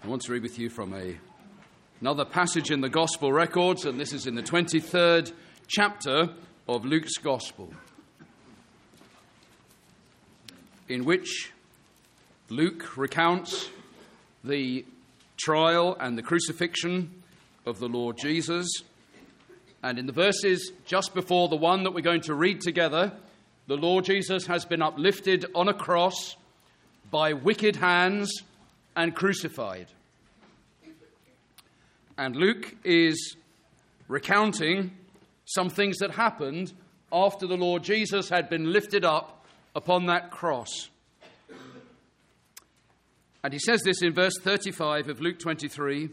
I want to read with you from another passage in the Gospel records, and this is in the 23rd chapter of Luke's Gospel, in which Luke recounts the trial and the crucifixion of the Lord Jesus. And in the verses just before the one that we're going to read together, the Lord Jesus has been uplifted on a cross by wicked hands and crucified. And Luke is recounting some things that happened after the Lord Jesus had been lifted up upon that cross. And he says this in verse 35 of Luke 23.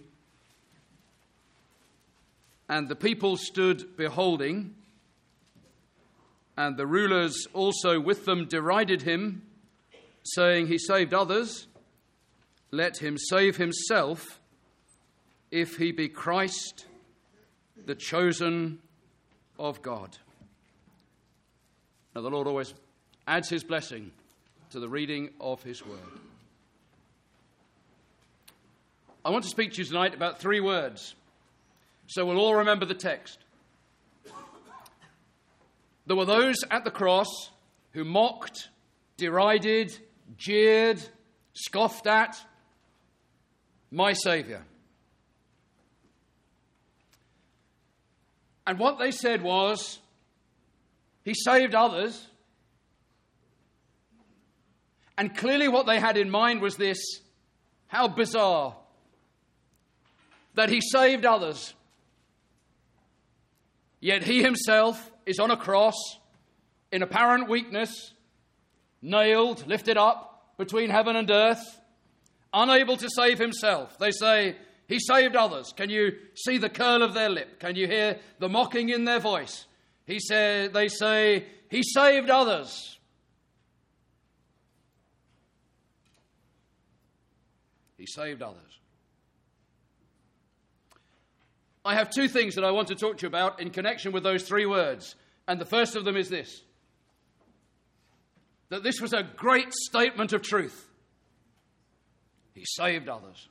And the people stood beholding, and the rulers also with them derided him, saying, "He saved others, let him save himself, if he be Christ, the chosen of God." Now the Lord always adds his blessing to the reading of his word. I want to speak to you tonight about three words, so we'll all remember the text. There were those at the cross who mocked, derided, jeered, scoffed at my Saviour. And what they said was, he saved others. And clearly what they had in mind was this: how bizarre that he saved others, yet he himself is on a cross in apparent weakness, nailed, lifted up between heaven and earth, unable to save himself. They say, he saved others. Can you see the curl of their lip? Can you hear the mocking in their voice? They say, he saved others. He saved others. I have two things that I want to talk to you about in connection with those three words. And the first of them is this: that this was a great statement of truth. He saved others.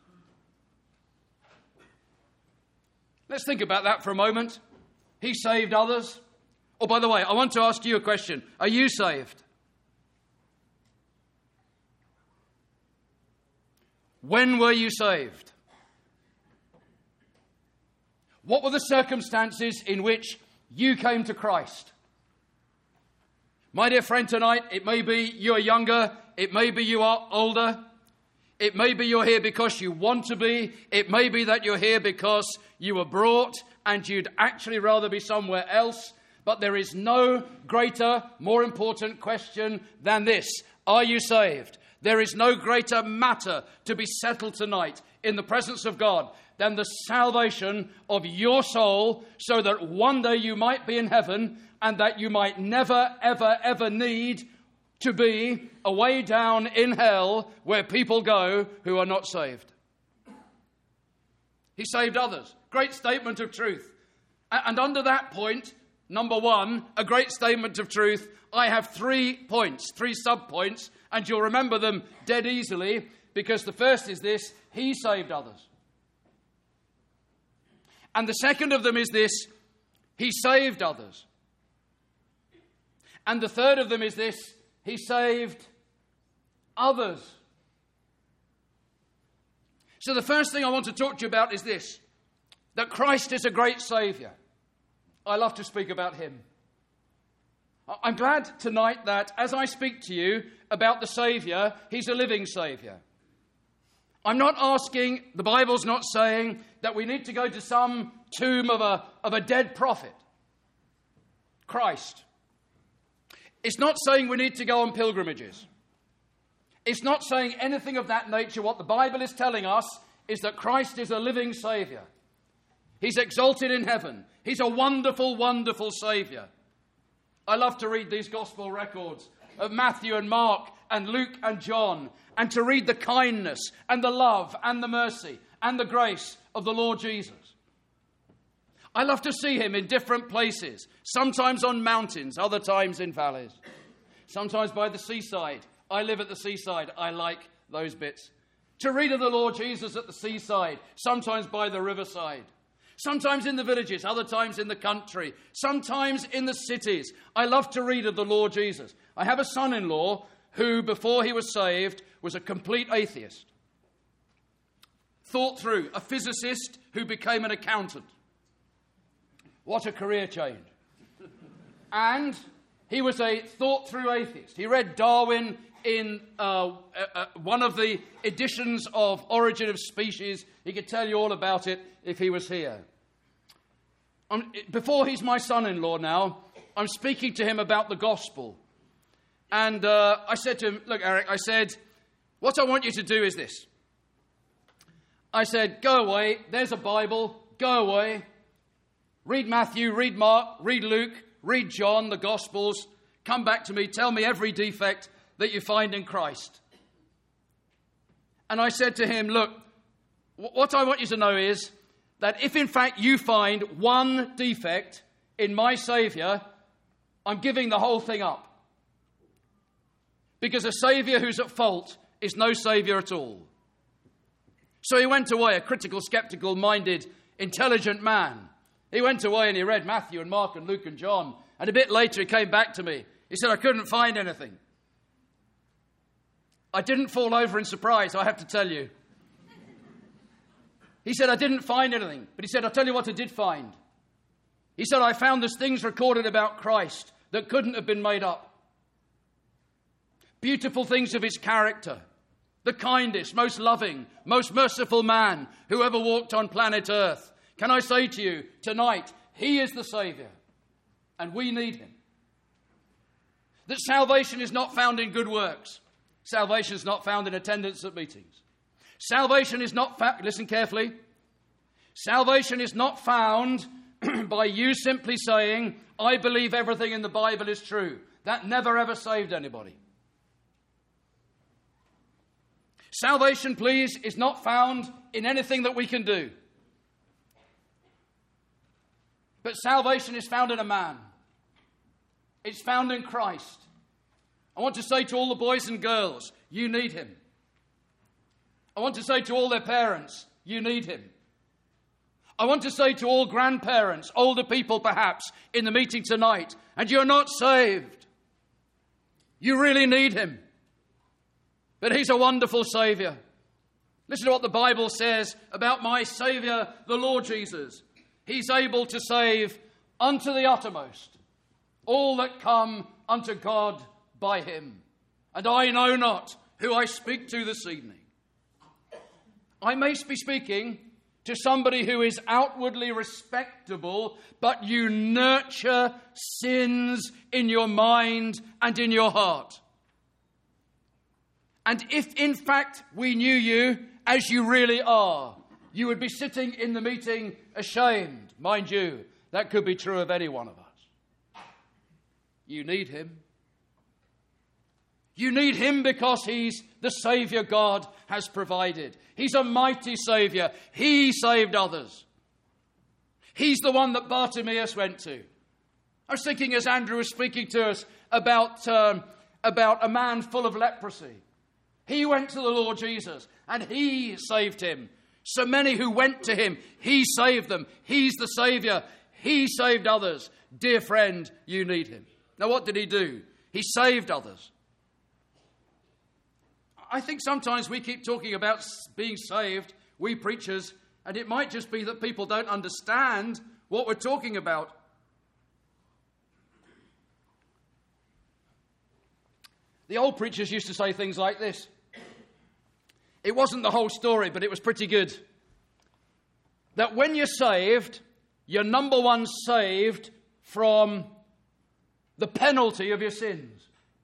Let's think about that for a moment. He saved others. Oh, by the way, I want to ask you a question. Are you saved? When were you saved? What were the circumstances in which you came to Christ? My dear friend, tonight, it may be you are younger, it may be you are older, it may be you're here because you want to be, it may be that you're here because you were brought and you'd actually rather be somewhere else, but there is no greater, more important question than this: are you saved? There is no greater matter to be settled tonight in the presence of God than the salvation of your soul, so that one day you might be in heaven and that you might never, ever, ever need to be away down in hell where people go who are not saved. He saved others. Great statement of truth. And under that point, number one, a great statement of truth, I have 3 points, 3 sub-points, and you'll remember them dead easily, because the first is this: he saved others. And the second of them is this: he saved others. And the third of them is this: he saved others. So the first thing I want to talk to you about is this: that Christ is a great Saviour. I love to speak about him. I'm glad tonight that as I speak to you about the Saviour, he's a living Saviour. I'm not asking, the Bible's not saying that we need to go to some tomb of a dead prophet. Christ. It's not saying we need to go on pilgrimages. It's not saying anything of that nature. What the Bible is telling us is that Christ is a living Saviour. He's exalted in heaven. He's a wonderful, wonderful Saviour. I love to read these gospel records of Matthew and Mark and Luke and John, and to read the kindness and the love and the mercy and the grace of the Lord Jesus. I love to see him in different places, sometimes on mountains, other times in valleys, sometimes by the seaside. I live at the seaside. I like those bits. to read of the Lord Jesus at the seaside, sometimes by the riverside, sometimes in the villages, other times in the country, sometimes in the cities. I love to read of the Lord Jesus. I have a son-in-law who, before he was saved, was a complete atheist. Thought through, a physicist who became an accountant. What a career change. And he was a thought-through atheist. He read Darwin in one of the editions of Origin of Species. He could tell you all about it if he was here. Before he's my son-in-law now, I'm speaking to him about the gospel. And I said to him, look, Eric, I said, what I want you to do is this. I said, go away, there's a Bible, go away. Read Matthew, read Mark, read Luke, read John, the Gospels. Come back to me, tell me every defect that you find in Christ. And I said to him, look, what I want you to know is that if in fact you find one defect in my Saviour, I'm giving the whole thing up. Because a Saviour who's at fault is no Saviour at all. So he went away, a critical, sceptical-minded, intelligent man. He went away and he read Matthew and Mark and Luke and John. And a bit later he came back to me. He said, I couldn't find anything. I didn't fall over in surprise, I have to tell you. He said, I didn't find anything. But he said, I'll tell you what I did find. He said, I found there's things recorded about Christ that couldn't have been made up. Beautiful things of his character. The kindest, most loving, most merciful man who ever walked on planet Earth. Can I say to you tonight, he is the Saviour, and we need him. That salvation is not found in good works. Salvation is not found in attendance at meetings. Salvation is not listen carefully. Salvation is not found by you simply saying, I believe everything in the Bible is true. That never ever saved anybody. Salvation, please, is not found in anything that we can do. But salvation is found in a man. It's found in Christ. I want to say to all the boys and girls, you need him. I want to say to all their parents, you need him. I want to say to all grandparents, older people perhaps, in the meeting tonight, and you're not saved. You really need him. But he's a wonderful Saviour. Listen to what the Bible says about my Saviour, the Lord Jesus. He's able to save unto the uttermost all that come unto God by him. And I know not who I speak to this evening. I may be speaking to somebody who is outwardly respectable, but you nurture sins in your mind and in your heart. And if, in fact, we knew you as you really are, you would be sitting in the meeting ashamed. Mind you, that could be true of any one of us. You need him. You need him because he's the Saviour God has provided. He's a mighty Saviour. He saved others. He's the one that Bartimaeus went to. I was thinking as Andrew was speaking to us about a man full of leprosy. He went to the Lord Jesus and he saved him. So many who went to him, he saved them. He's the Saviour. He saved others. Dear friend, you need him. Now what did he do? He saved others. I think sometimes we keep talking about being saved, we preachers, and it might just be that people don't understand what we're talking about. The old preachers used to say things like this. It wasn't the whole story, but it was pretty good. That when you're saved, you're number one saved from the penalty of your sins.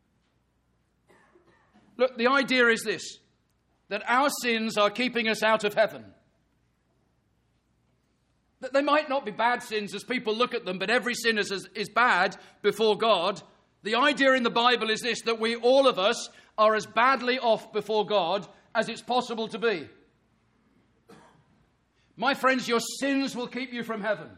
Look, the idea is this, that our sins are keeping us out of heaven. That they might not be bad sins as people look at them, but every sin is bad before God. The idea in the Bible is this, that we, all of us, are as badly off before God as it's possible to be. My friends, your sins will keep you from heaven.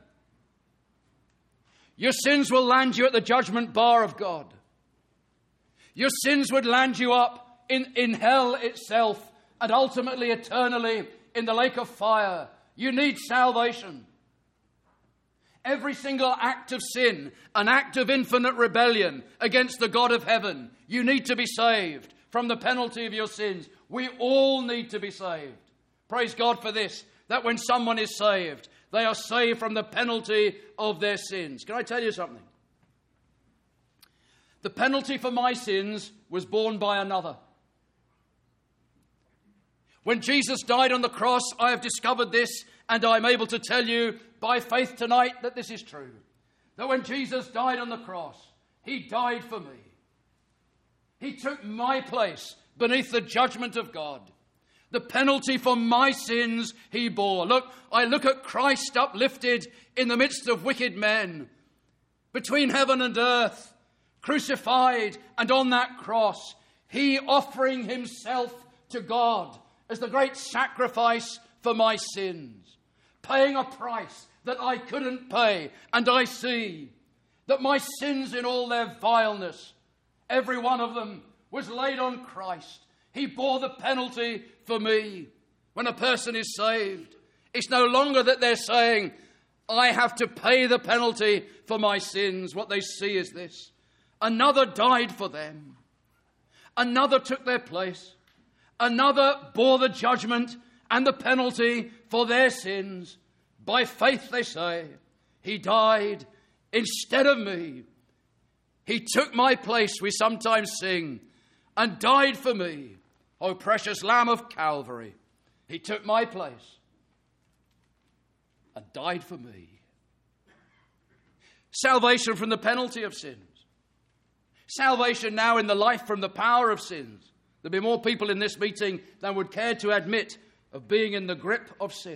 Your sins will land you at the judgment bar of God. Your sins would land you up in hell itself and ultimately eternally in the lake of fire. You need salvation. Every single act of sin, an act of infinite rebellion against the God of heaven, you need to be saved from the penalty of your sins. We all need to be saved. Praise God for this, that when someone is saved, they are saved from the penalty of their sins. Can I tell you something? The penalty for my sins was borne by another. When Jesus died on the cross, I have discovered this, and I'm able to tell you by faith tonight that this is true. That when Jesus died on the cross, he died for me. He took my place beneath the judgment of God. The penalty for my sins he bore. Look, I look at Christ uplifted in the midst of wicked men, between heaven and earth, crucified, and on that cross, he offering himself to God as the great sacrifice for my sins, paying a price that I couldn't pay. And I see that my sins in all their vileness, every one of them, was laid on Christ. He bore the penalty for me. When a person is saved, it's no longer that they're saying, I have to pay the penalty for my sins. What they see is this: another died for them. Another took their place. Another bore the judgment and the penalty for their sins. By faith, they say, he died instead of me. He took my place, we sometimes sing, and died for me. O precious Lamb of Calvary, he took my place and died for me. Salvation from the penalty of sins. Salvation now in the life from the power of sins. There'll be more people in this meeting than would care to admit of being in the grip of sin.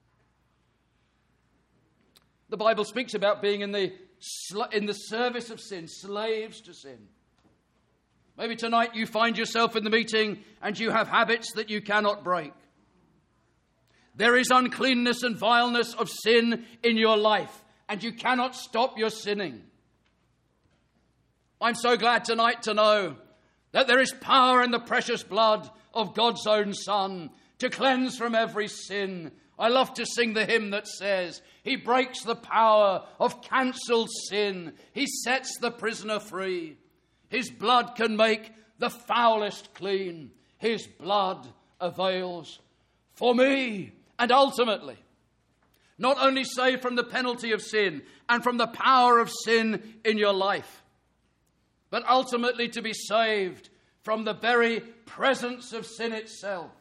The Bible speaks about being in the service of sin, slaves to sin. Maybe tonight you find yourself in the meeting and you have habits that you cannot break. There is uncleanness and vileness of sin in your life, and you cannot stop your sinning. I'm so glad tonight to know that there is power in the precious blood of God's own Son to cleanse from every sin. I love to sing the hymn that says, he breaks the power of cancelled sin. He sets the prisoner free. His blood can make the foulest clean. His blood avails for me. And ultimately, not only saved from the penalty of sin and from the power of sin in your life, but ultimately to be saved from the very presence of sin itself.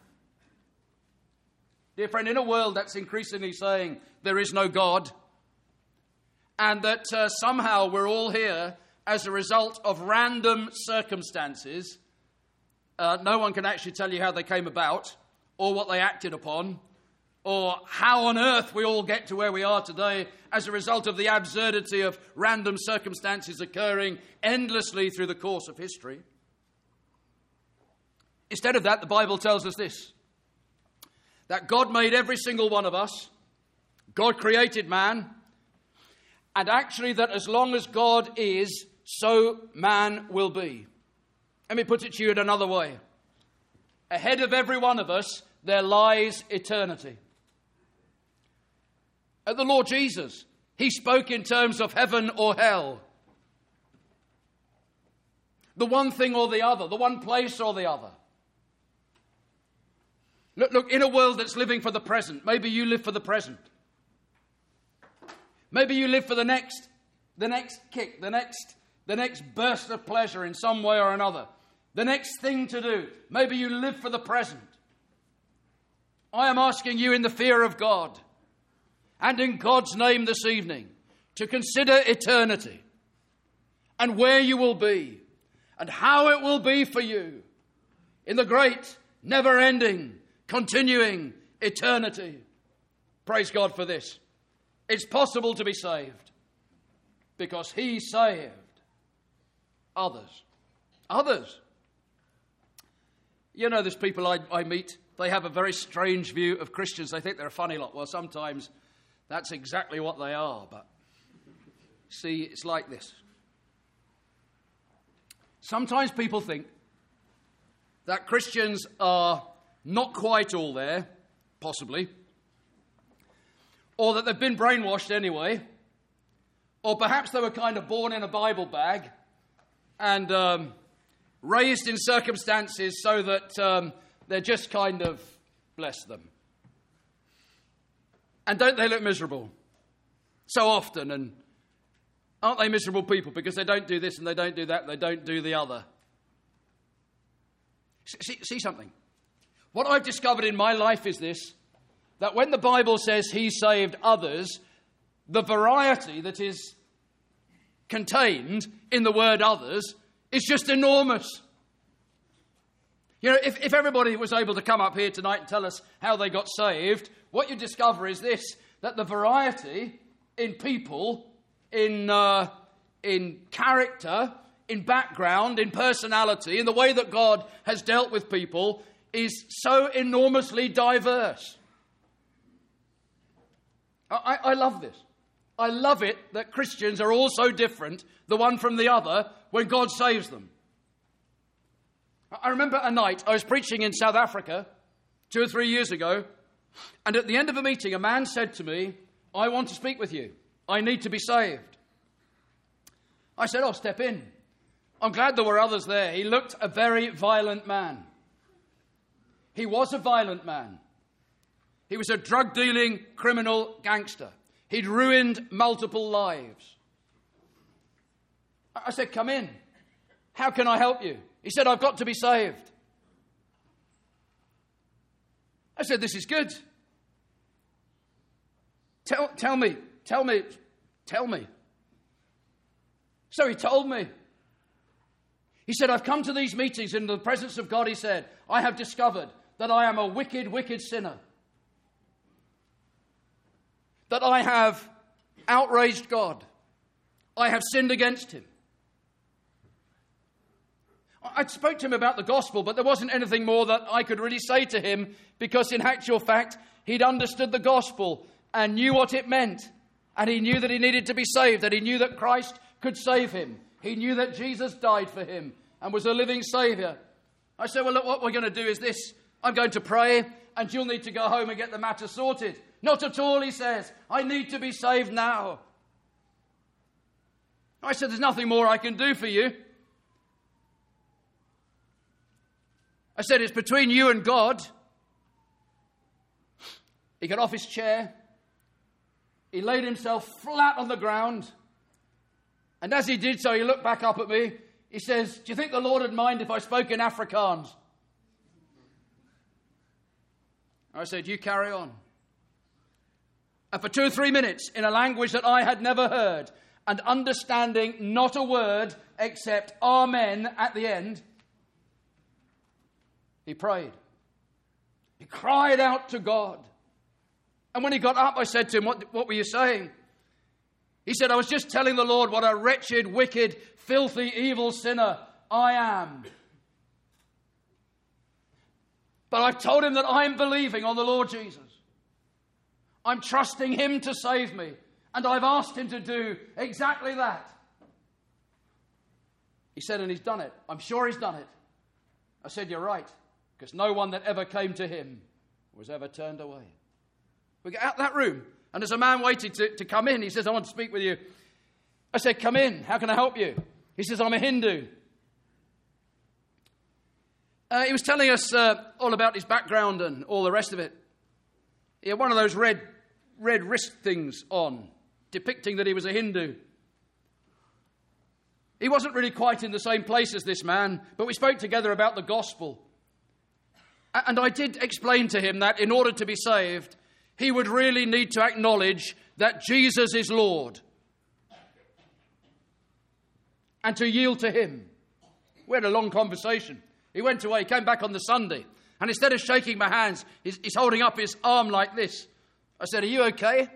Dear friend, in a world that's increasingly saying there is no God, and that somehow we're all here as a result of random circumstances, no one can actually tell you how they came about, or what they acted upon, or how on earth we all get to where we are today as a result of the absurdity of random circumstances occurring endlessly through the course of history. Instead of that, the Bible tells us this: that God made every single one of us. God created man. And actually that as long as God is, so man will be. Let me put it to you in another way. Ahead of every one of us, there lies eternity. At the Lord Jesus, he spoke in terms of heaven or hell. The one thing or the other, the one place or the other. Look, in a world that's living for the present, maybe you live for the present. Maybe you live for the next kick, the next burst of pleasure in some way or another. The next thing to do. Maybe you live for the present. I am asking you in the fear of God and in God's name this evening to consider eternity and where you will be and how it will be for you in the great, never-ending, continuing eternity. Praise God for this. It's possible to be saved because he saved others. Others. You know, there's people I meet, they have a very strange view of Christians. They think they're a funny lot. Well, sometimes that's exactly what they are. But see, it's like this. Sometimes people think that Christians are not quite all there, possibly, or that they've been brainwashed anyway, or perhaps they were kind of born in a Bible bag and raised in circumstances so that they're just kind of, bless them. And don't they look miserable so often? And aren't they miserable people because they don't do this and they don't do that and they don't do the other? See something. What I've discovered in my life is this, that when the Bible says he saved others, the variety that is contained in the word others is just enormous. You know, if everybody was able to come up here tonight and tell us how they got saved, what you discover is this, that the variety in people, in character, in background, in personality, in the way that God has dealt with people is so enormously diverse. I love this. I love it that Christians are all so different, the one from the other, when God saves them. I remember a night, I was preaching in South Africa 2 or 3 years ago, and at the end of a meeting, a man said to me, I want to speak with you. I need to be saved. I said, oh, step in. I'm glad there were others there. He looked a very violent man. He was a violent man. He was a drug-dealing criminal gangster. He'd ruined multiple lives. I said, come in. How can I help you? He said, I've got to be saved. I said, this is good. Tell me. So he told me. He said, I've come to these meetings in the presence of God, he said, I have discovered that I am a wicked, wicked sinner. That I have outraged God. I have sinned against him. I spoke to him about the gospel, but there wasn't anything more that I could really say to him because in actual fact, he'd understood the gospel and knew what it meant. And he knew that he needed to be saved, that he knew that Christ could save him. He knew that Jesus died for him and was a living Saviour. I said, well, look, what we're going to do is this. I'm going to pray and you'll need to go home and get the matter sorted. Not at all, he says. I need to be saved now. I said, there's nothing more I can do for you. I said, it's between you and God. He got off his chair. He laid himself flat on the ground. And as he did so, he looked back up at me. He says, do you think the Lord would mind if I spoke in Afrikaans? I said, you carry on. And for 2 or 3 minutes, in a language that I had never heard, and understanding not a word except Amen at the end, he prayed. He cried out to God. And when he got up, I said to him, what were you saying? He said, I was just telling the Lord what a wretched, wicked, filthy, evil sinner I am. But I've told him that I'm believing on the Lord Jesus. I'm trusting him to save me. And I've asked him to do exactly that. He said, and he's done it. I'm sure he's done it. I said, you're right. Because no one that ever came to him was ever turned away. We get out that room, and there's a man waiting to come in. He says, I want to speak with you. I said, come in. How can I help you? He says, I'm a Hindu. He was telling us all about his background and all the rest of it. He had one of those red wrist things on, depicting that he was a Hindu. He wasn't really quite in the same place as this man, but we spoke together about the gospel. And I did explain to him that in order to be saved, he would really need to acknowledge that Jesus is Lord and to yield to him. We had a long conversation. He went away, came back on the Sunday, and instead of shaking my hands, he's holding up his arm like this. I said, are you okay?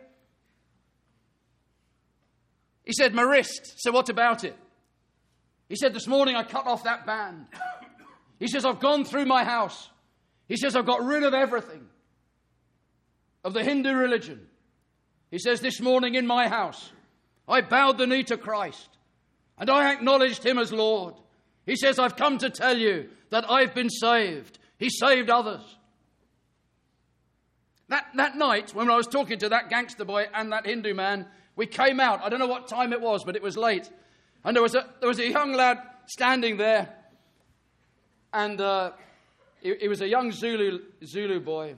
He said, my wrist. So what about it? He said, this morning I cut off that band. He says, I've gone through my house. He says, I've got rid of everything of the Hindu religion. He says, this morning in my house, I bowed the knee to Christ and I acknowledged him as Lord. He says, I've come to tell you that I've been saved. He saved others. That night, when I was talking to that gangster boy and that Hindu man, we came out. I don't know what time it was, but it was late. And there was a young lad standing there. And he was a young Zulu boy.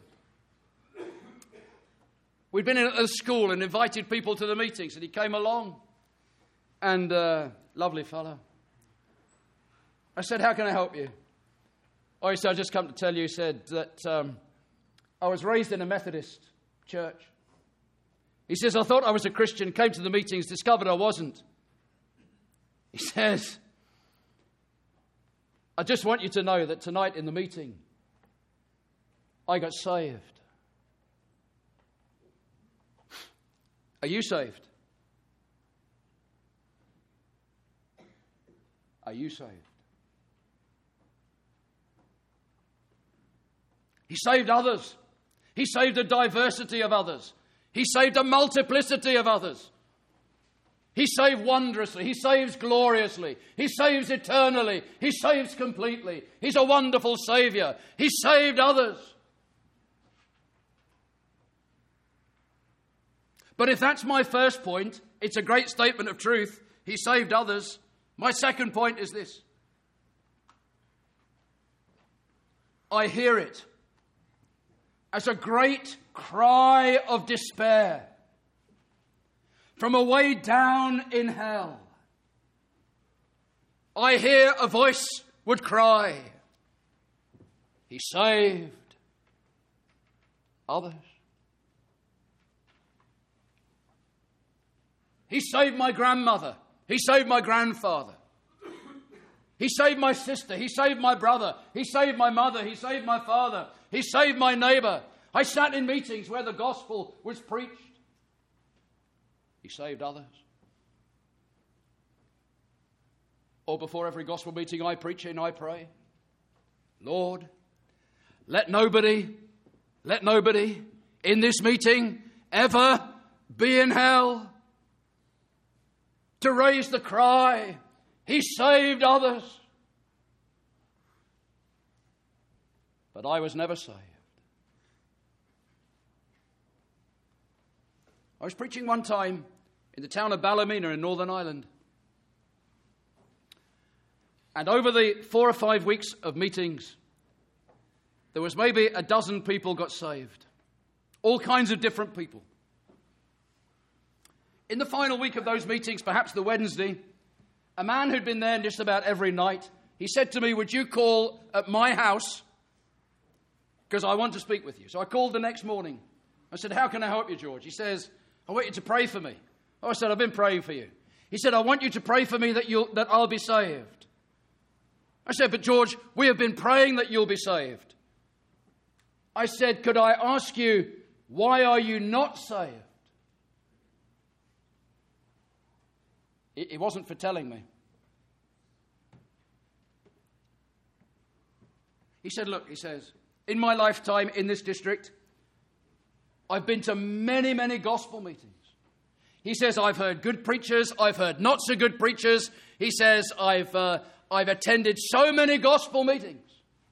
We'd been in at the school and invited people to the meetings, and he came along. And lovely fellow. I said, how can I help you? Oh, he said, I just come to tell you, he said, that I was raised in a Methodist church. He says, I thought I was a Christian, came to the meetings, discovered I wasn't. He says, I just want you to know that tonight in the meeting, I got saved. Are you saved? Are you saved? He saved others. He saved a diversity of others. He saved a multiplicity of others. He saved wondrously. He saves gloriously. He saves eternally. He saves completely. He's a wonderful Saviour. He saved others. But if that's my first point, it's a great statement of truth. He saved others. My second point is this. I hear it as a great cry of despair from away down in hell. I hear a voice would cry, He saved others. He saved my grandmother. He saved my grandfather. He saved my sister. He saved my brother. He saved my mother. He saved my father. He saved my neighbor. I sat in meetings where the gospel was preached. He saved others. Or before every gospel meeting I preach in, I pray, Lord, let nobody in this meeting ever be in hell. To raise the cry, He saved others. But I was never saved. I was preaching one time in the town of Ballymena in Northern Ireland. And over the 4 or 5 weeks of meetings, there was maybe a dozen people got saved. All kinds of different people. In the final week of those meetings, perhaps the Wednesday, a man who'd been there just about every night, he said to me, would you call at my house? Because I want to speak with you. So I called the next morning. I said, how can I help you, George? He says, I want you to pray for me. Oh, I said, I've been praying for you. He said, I want you to pray for me that I'll be saved. I said, but George, we have been praying that you'll be saved. I said, could I ask you, why are you not saved? It wasn't for telling me. He said, look, he says, in my lifetime in this district, I've been to many, many gospel meetings. He says, I've heard good preachers, I've heard not so good preachers. He says, I've attended so many gospel meetings,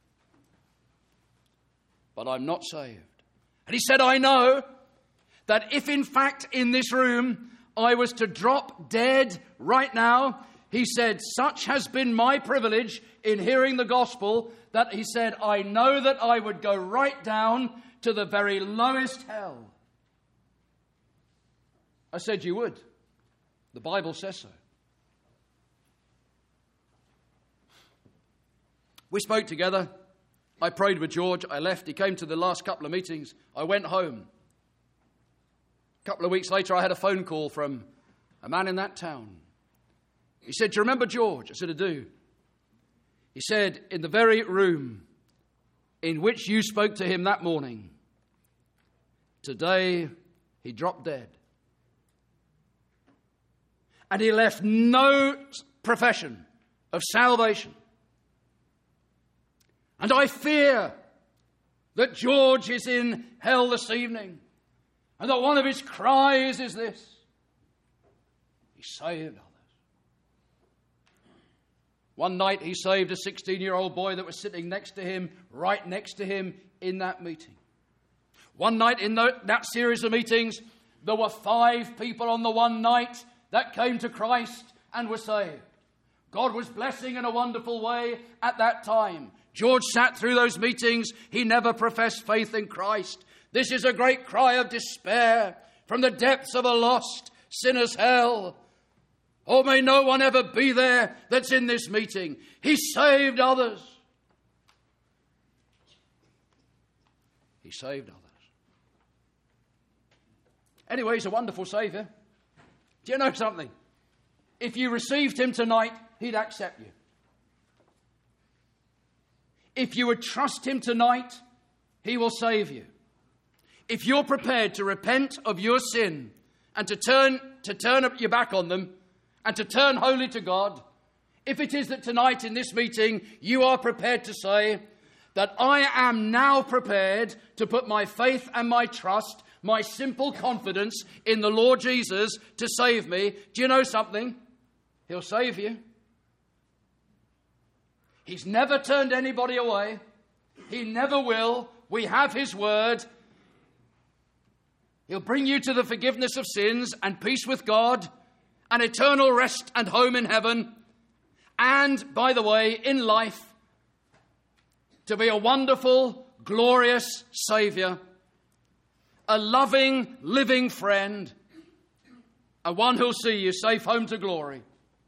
but I'm not saved. And he said, I know that if in fact in this room I was to drop dead right now, he said, such has been my privilege in hearing the gospel that he said, I know that I would go right down to the very lowest hell. I said, you would. The Bible says so. We spoke together. I prayed with George. I left. He came to the last couple of meetings. I went home. A couple of weeks later, I had a phone call from a man in that town. He said, do you remember George? I said, I do. He said, in the very room in which you spoke to him that morning, today he dropped dead. And he left no profession of salvation. And I fear that George is in hell this evening. And that one of his cries is this: He saved others. One night he saved a 16-year-old boy that was sitting next to him, right next to him in that meeting. One night in that series of meetings, there were 5 people on the one night that came to Christ and were saved. God was blessing in a wonderful way at that time. George sat through those meetings. He never professed faith in Christ. This is a great cry of despair from the depths of a lost sinner's hell. Oh, may no one ever be there that's in this meeting. He saved others. He saved others. Anyway, he's a wonderful Saviour. Do you know something? If you received him tonight, he'd accept you. If you would trust him tonight, he will save you. If you're prepared to repent of your sin and to turn up your back on them and to turn wholly to God, if it is that tonight in this meeting you are prepared to say that I am now prepared to put my faith and my trust, my simple confidence in the Lord Jesus to save me, do you know something? He'll save you. He's never turned anybody away. He never will. We have his word. He'll bring you to the forgiveness of sins and peace with God and eternal rest and home in heaven. And, by the way, in life, to be a wonderful, glorious Saviour, a loving, living friend, and one who'll see you safe home to glory.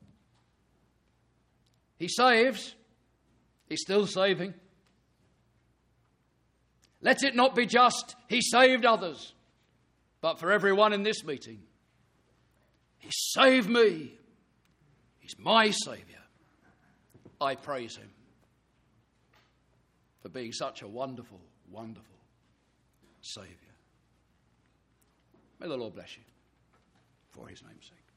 He saves. He's still saving. Let it not be just he saved others, but for everyone in this meeting, he saved me. He's my Saviour. I praise him for being such a wonderful, wonderful Saviour. May the Lord bless you for his name's sake.